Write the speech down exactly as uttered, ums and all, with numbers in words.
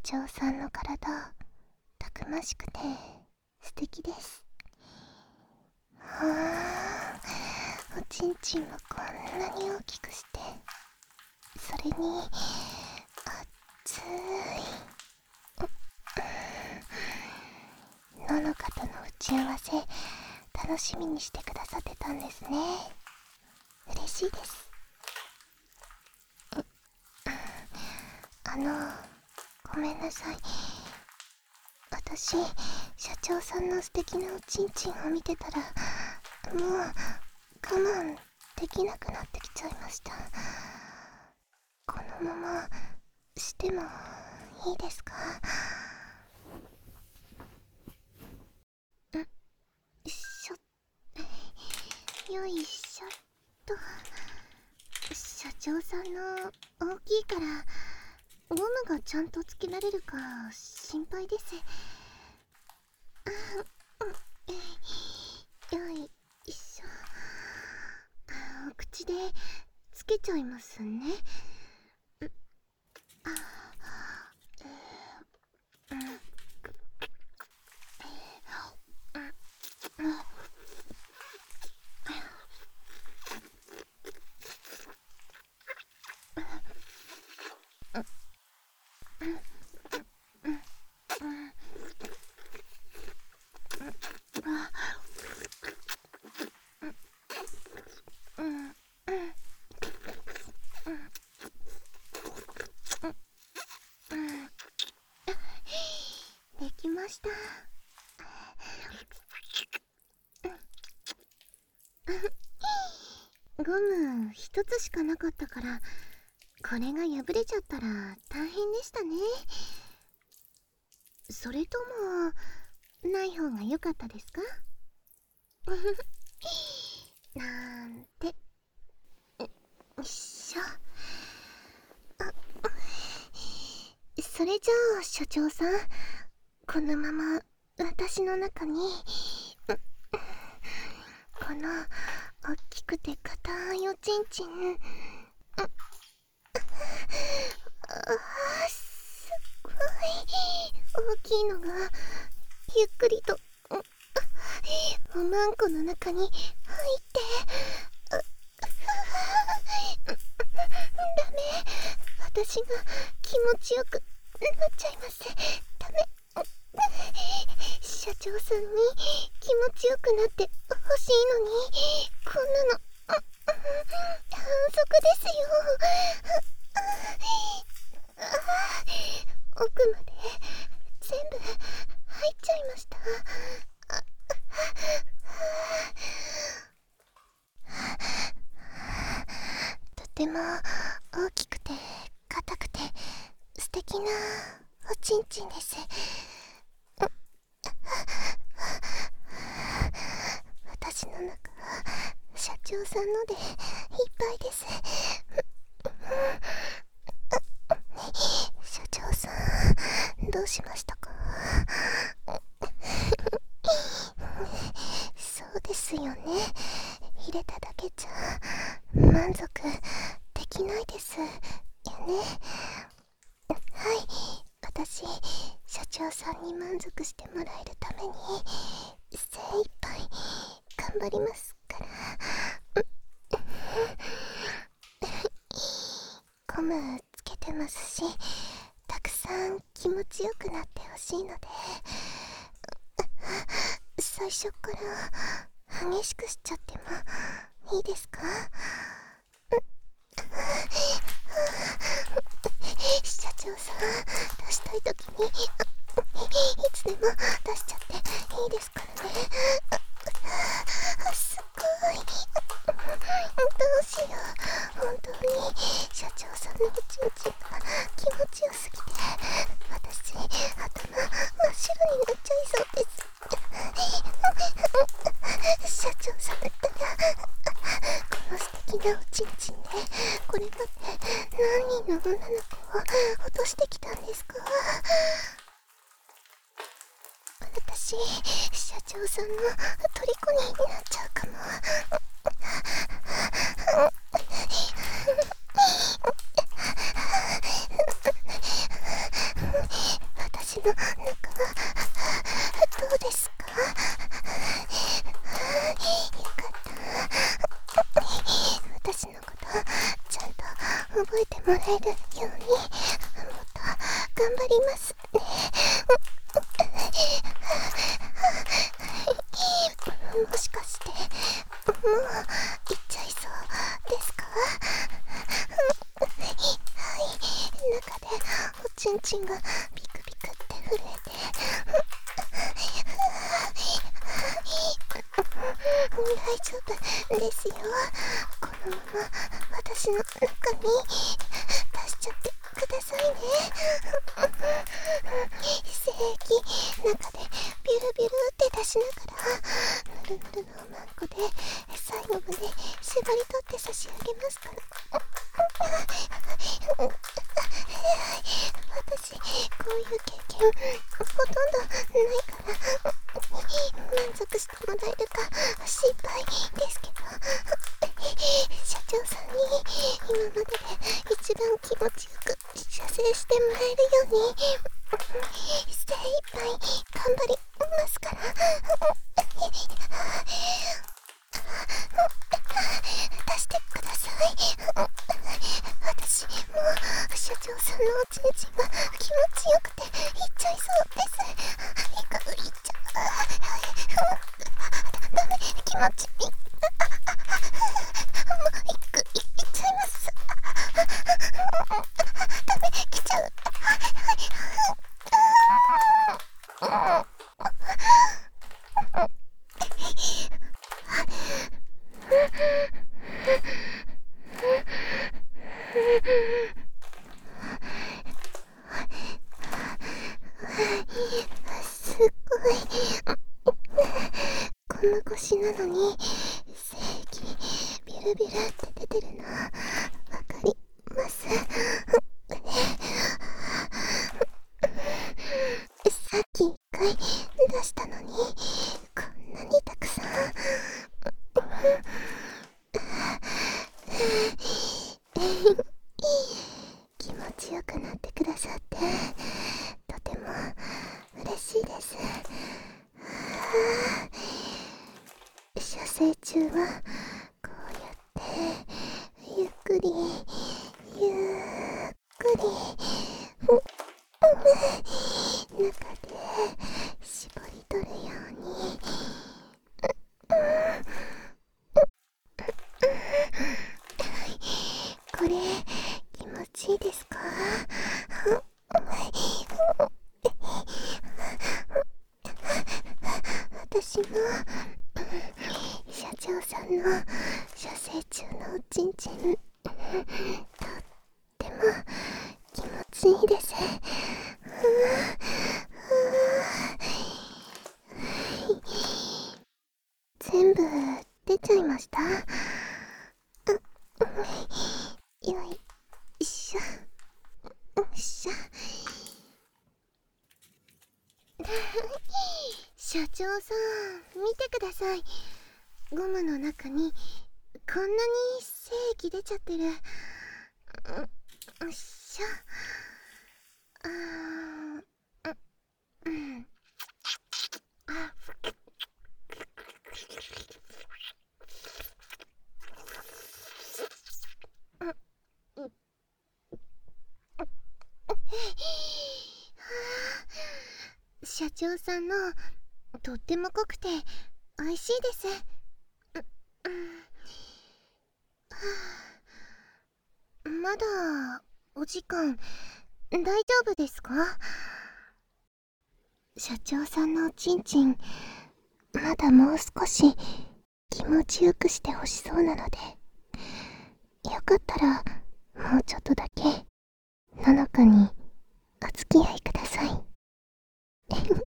長さんの体、たくましくて素敵です。はあ、おちんちんもこんなに大きくして、それに熱いののかとの打ち合わせ楽しみにしてくださってたんですね。嬉しいです。あのごめんなさい。私、社長さんの素敵なおちんちんを見てたら、もう我慢できなくなってきちゃいました。このまましてもいいですか？んよいしょ、よいしょっと。社長さんの大きいからゴムがちゃんとつけられるか心配です。よいしょ。お口でつけちゃいますね。できました。ゴム一つしかなかったから、これが破れちゃったら大変でしたね。それともない方が良かったですか？なんて。よいしょ。それじゃあ所長さん、このまま私の中にこの大きくて硬いおちんちん、あーすっごい大きいのがゆっくりとおまんこの中に入って、ダメ、私が気持ちよくなっちゃいます。ダメ。社長さんに気持ちよくなってほしいのに、こんなの反則ですよ。奥まで全部入っちゃいました。とても大きくて硬くて素敵なおちんちんです。私の中は社長さんのでいっぱいです。社長さん、どうしましたか？そうですよね、入れただけじゃ満足できないですよね。はい、私、社長さんに満足してもらえるために精一杯頑張りますから。ゴムつけてますし、たくさん気持ちよくなってほしいので、最初から激しくしちゃってもいいですか？社長さん、出したいときにいつでも出しちゃっていいですからね。すごい、どうしよう、本当に社長さんのおちんちんが気持ちよすぎて、私頭真っ白になっちゃいそうです。社長さん、この素敵なおちんちんでこれまで何人の女の子を落としてきたんですか？私、社長さんの虜になっちゃうかも。 の中はどうですか？よかった。私のことちゃんと覚えてもらえるようにもっと頑張りますね。もしかしてもう行っちゃいそうですか？はい、中でおちんちんがビクビクって震えて大丈夫ですよ。このまま私の中に出しちゃってくださいね。精液中でビュルビュルって出しながらぬるぬるのおまんこで最後まで縛り取って差し上げますから。私こういう経験ほとんどないから満足してもらえるか心配ですけど、社長さんに今までで一番気持ちよく射精してもらえるように精一杯頑張りますから。出してください。私もう社長さんのおちんちんが気持ちよくていっちゃいそうです。いくいっちゃう。ダメ、気持ちいい。もういくいっちゃいます。ダメ、来ちゃう。すごい。ゴム越しなのに精液ビルビルって出てるのわかります。さっき一回出したのにこんなにたくさん。気持ちよくなってくださってとても嬉しいです。射精中はこうやってゆっくりゆっくり中で絞り取るように。これ気持ちいいですか？私も社長さんの射精中のおちんちんとっても気持ちいいです。全部出ちゃいました。よいしょよいしょ。社長さん見てください。ゴムの中にこんなに精液出ちゃってる。よいしょ。あーうんあ社長さんのとっても濃くて美味しいです。う、うん、はあ、まだお時間大丈夫ですか？社長さんのおちんちんまだもう少し気持ちよくしてほしそうなので、よかったらもうちょっとだけののかにお付き合いください。